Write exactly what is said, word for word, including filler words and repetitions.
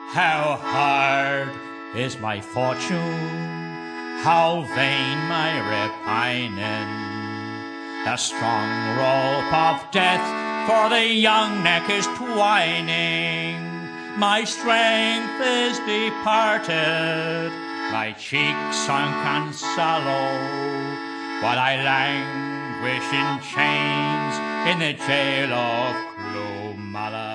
How hard is my fortune, how vain my repining. The strong rope of death for the young neck is twining. My strength is departed, my cheeks sunk and sallow, while I languish in chains in the jail of Clomala.